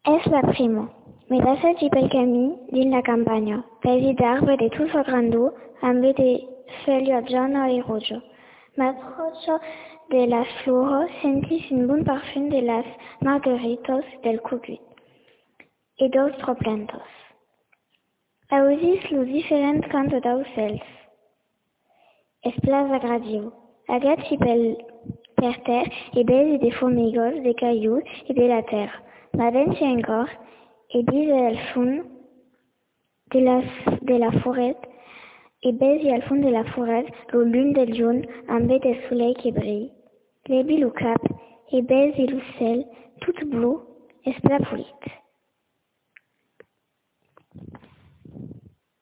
Es la primo. Mi passeig pel camí dins la campanya, pesi d'arbre de tufo grandó amb de foglia gialla e rojo. M'approcho de las flores, sentís un bon parfum de las margaritos del cucut e d'autres plantes. Ausis los diferents cantos d'aucels. Es plas agradiu. Agats per terre e besi de formigos, de cailloux e de la terre. M'avenci encore e dis al fond de la forêt e besi al fond de la forêt lo lune del juny amb de soleil que brille. Levi lo cap e besi lo cel tot blau esplafolit.